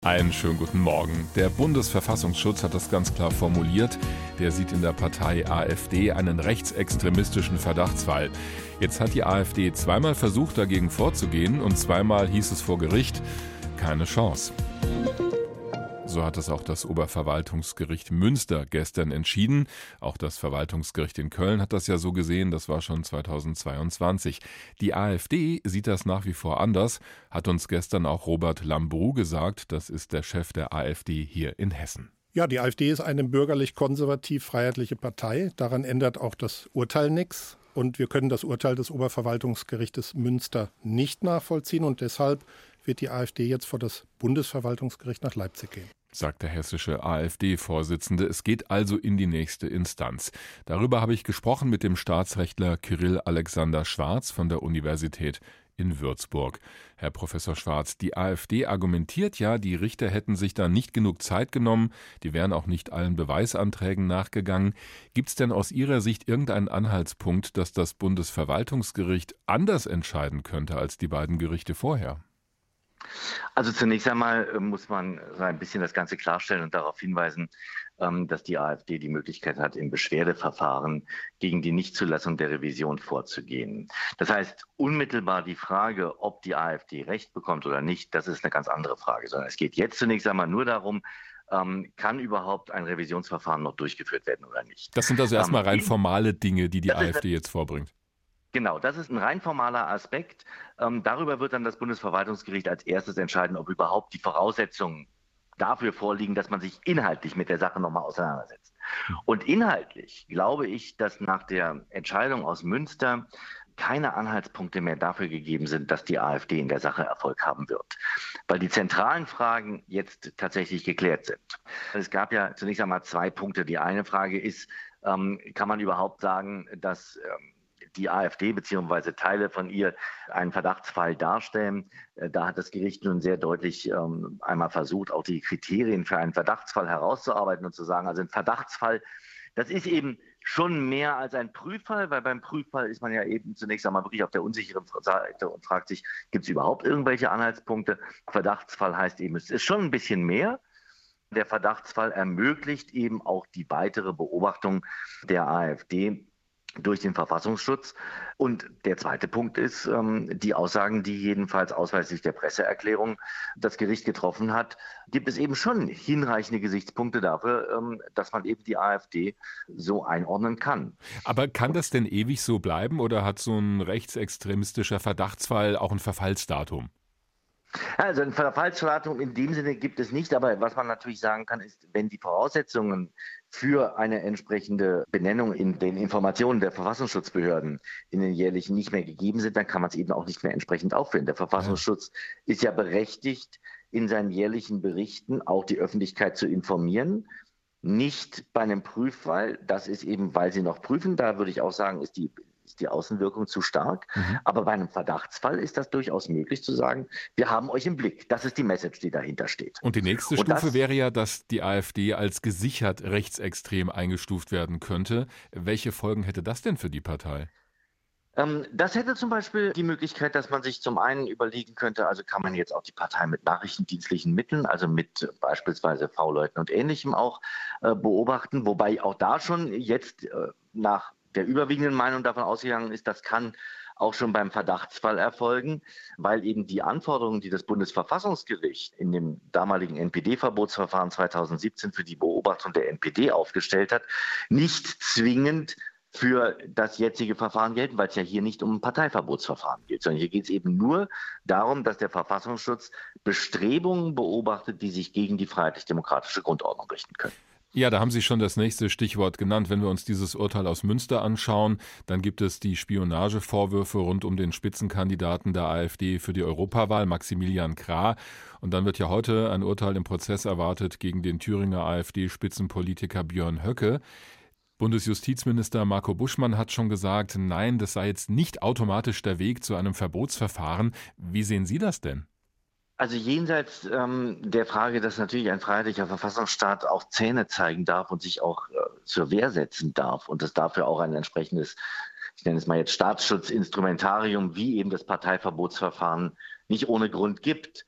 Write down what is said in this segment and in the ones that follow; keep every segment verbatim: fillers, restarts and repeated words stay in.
Einen schönen guten Morgen. Der Bundesverfassungsschutz hat das ganz klar formuliert. Der sieht in der Partei AfD einen rechtsextremistischen Verdachtsfall. Jetzt hat die AfD zweimal versucht, dagegen vorzugehen, und zweimal hieß es vor Gericht, keine Chance. So hat es auch das Oberverwaltungsgericht Münster gestern entschieden. Auch das Verwaltungsgericht in Köln hat das ja so gesehen, das war schon zweitausendzweiundzwanzig. Die AfD sieht das nach wie vor anders, hat uns gestern auch Robert Lambrou gesagt, das ist der Chef der AfD hier in Hessen. Ja, die AfD ist eine bürgerlich-konservativ-freiheitliche Partei. Daran ändert auch das Urteil nichts. Und wir können das Urteil des Oberverwaltungsgerichtes Münster nicht nachvollziehen. Und deshalb wird die AfD jetzt vor das Bundesverwaltungsgericht nach Leipzig gehen, sagt der hessische AfD-Vorsitzende. Es geht also in die nächste Instanz. Darüber habe ich gesprochen mit dem Staatsrechtler Kyrill Alexander Schwarz von der Universität in Würzburg. Herr Professor Schwarz, die AfD argumentiert ja, die Richter hätten sich da nicht genug Zeit genommen, die wären auch nicht allen Beweisanträgen nachgegangen. Gibt es denn aus Ihrer Sicht irgendeinen Anhaltspunkt, dass das Bundesverwaltungsgericht anders entscheiden könnte als die beiden Gerichte vorher? Also zunächst einmal muss man so ein bisschen das Ganze klarstellen und darauf hinweisen, dass die AfD die Möglichkeit hat, im Beschwerdeverfahren gegen die Nichtzulassung der Revision vorzugehen. Das heißt, unmittelbar die Frage, ob die AfD Recht bekommt oder nicht, das ist eine ganz andere Frage, sondern es geht jetzt zunächst einmal nur darum, kann überhaupt ein Revisionsverfahren noch durchgeführt werden oder nicht. Das sind also erstmal rein formale Dinge, die die AfD jetzt vorbringt. Genau, das ist ein rein formaler Aspekt. Ähm, darüber wird dann das Bundesverwaltungsgericht als erstes entscheiden, ob überhaupt die Voraussetzungen dafür vorliegen, dass man sich inhaltlich mit der Sache nochmal auseinandersetzt. Und inhaltlich glaube ich, dass nach der Entscheidung aus Münster keine Anhaltspunkte mehr dafür gegeben sind, dass die AfD in der Sache Erfolg haben wird, weil die zentralen Fragen jetzt tatsächlich geklärt sind. Es gab ja zunächst einmal zwei Punkte. Die eine Frage ist, ähm, kann man überhaupt sagen, dass ähm, die AfD bzw. Teile von ihr einen Verdachtsfall darstellen. Da hat das Gericht nun sehr deutlich ähm, einmal versucht, auch die Kriterien für einen Verdachtsfall herauszuarbeiten und zu sagen, also ein Verdachtsfall, das ist eben schon mehr als ein Prüffall, weil beim Prüffall ist man ja eben zunächst einmal wirklich auf der unsicheren Seite und fragt sich, gibt es überhaupt irgendwelche Anhaltspunkte? Verdachtsfall heißt eben, es ist schon ein bisschen mehr. Der Verdachtsfall ermöglicht eben auch die weitere Beobachtung der AfD durch den Verfassungsschutz. Und der zweite Punkt ist, ähm, die Aussagen, die jedenfalls ausweislich der Presseerklärung das Gericht getroffen hat, gibt es eben schon hinreichende Gesichtspunkte dafür, ähm, dass man eben die AfD so einordnen kann. Aber kann das denn ewig so bleiben oder hat so ein rechtsextremistischer Verdachtsfall auch ein Verfallsdatum? Also ein Verfallsdatum in dem Sinne gibt es nicht, aber was man natürlich sagen kann, ist, wenn die Voraussetzungen für eine entsprechende Benennung in den Informationen der Verfassungsschutzbehörden in den jährlichen nicht mehr gegeben sind, dann kann man es eben auch nicht mehr entsprechend aufführen. Der Verfassungsschutz ja. ist ja berechtigt, in seinen jährlichen Berichten auch die Öffentlichkeit zu informieren. Nicht bei einem Prüffall, das ist eben, weil sie noch prüfen, da würde ich auch sagen, ist die ist die Außenwirkung zu stark. Mhm. Aber bei einem Verdachtsfall ist das durchaus möglich zu sagen, wir haben euch im Blick. Das ist die Message, die dahinter steht. Und die nächste Und Stufe das, wäre ja, dass die AfD als gesichert rechtsextrem eingestuft werden könnte. Welche Folgen hätte das denn für die Partei? Ähm, das hätte zum Beispiel die Möglichkeit, dass man sich zum einen überlegen könnte, also kann man jetzt auch die Partei mit nachrichtendienstlichen Mitteln, also mit beispielsweise V-Leuten und Ähnlichem auch äh, beobachten, wobei auch da schon jetzt äh, nach der überwiegenden Meinung davon ausgegangen ist, das kann auch schon beim Verdachtsfall erfolgen, weil eben die Anforderungen, die das Bundesverfassungsgericht in dem damaligen N P D-Verbotsverfahren zweitausendsiebzehn für die Beobachtung der N P D aufgestellt hat, nicht zwingend für das jetzige Verfahren gelten, weil es ja hier nicht um ein Parteiverbotsverfahren geht, sondern hier geht es eben nur darum, dass der Verfassungsschutz Bestrebungen beobachtet, die sich gegen die freiheitlich-demokratische Grundordnung richten können. Ja, da haben Sie schon das nächste Stichwort genannt. Wenn wir uns dieses Urteil aus Münster anschauen, dann gibt es die Spionagevorwürfe rund um den Spitzenkandidaten der AfD für die Europawahl, Maximilian Krah. Und dann wird ja heute ein Urteil im Prozess erwartet gegen den Thüringer AfD-Spitzenpolitiker Björn Höcke. Bundesjustizminister Marco Buschmann hat schon gesagt, nein, das sei jetzt nicht automatisch der Weg zu einem Verbotsverfahren. Wie sehen Sie das denn? Also jenseits ähm, der Frage, dass natürlich ein freiheitlicher Verfassungsstaat auch Zähne zeigen darf und sich auch äh, zur Wehr setzen darf und es dafür auch ein entsprechendes, ich nenne es mal jetzt Staatsschutzinstrumentarium, wie eben das Parteiverbotsverfahren nicht ohne Grund gibt,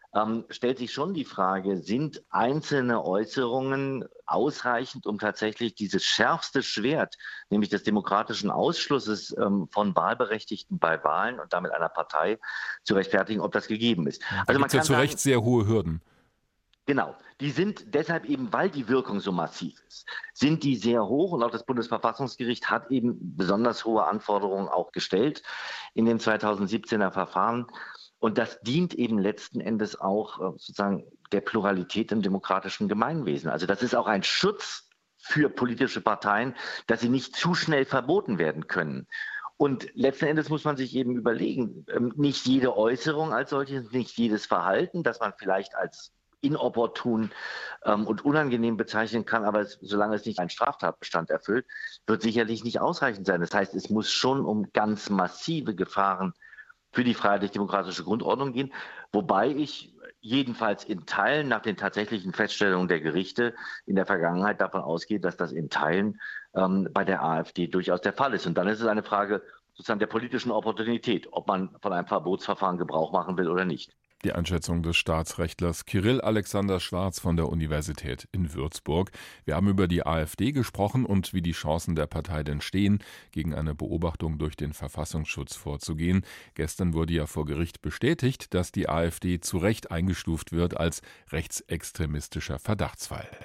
ähm, stellt sich schon die Frage, sind einzelne Äußerungen ausreichend, um tatsächlich dieses schärfste Schwert, nämlich des demokratischen Ausschlusses ähm, von Wahlberechtigten bei Wahlen und damit einer Partei zu rechtfertigen, ob das gegeben ist. Da Also man gibt es ja kann zu sagen, Recht sehr hohe Hürden. Genau, die sind deshalb eben, weil die Wirkung so massiv ist, sind die sehr hoch und auch das Bundesverfassungsgericht hat eben besonders hohe Anforderungen auch gestellt in dem zweitausendsiebzehner Verfahren. Und das dient eben letzten Endes auch äh, sozusagen der Pluralität im demokratischen Gemeinwesen. Also das ist auch ein Schutz für politische Parteien, dass sie nicht zu schnell verboten werden können. Und letzten Endes muss man sich eben überlegen, ähm, nicht jede Äußerung als solches, nicht jedes Verhalten, das man vielleicht als inopportun ähm, und unangenehm bezeichnen kann, aber es, solange es nicht einen Straftatbestand erfüllt, wird sicherlich nicht ausreichend sein. Das heißt, es muss schon um ganz massive Gefahren für die freiheitlich-demokratische Grundordnung gehen, wobei ich jedenfalls in Teilen nach den tatsächlichen Feststellungen der Gerichte in der Vergangenheit davon ausgehe, dass das in Teilen ähm, bei der AfD durchaus der Fall ist. Und dann ist es eine Frage sozusagen der politischen Opportunität, ob man von einem Verbotsverfahren Gebrauch machen will oder nicht. Die Einschätzung des Staatsrechtlers Kyrill Alexander Schwarz von der Universität in Würzburg. Wir haben über die AfD gesprochen und wie die Chancen der Partei denn stehen, gegen eine Beobachtung durch den Verfassungsschutz vorzugehen. Gestern wurde ja vor Gericht bestätigt, dass die AfD zu Recht eingestuft wird als rechtsextremistischer Verdachtsfall.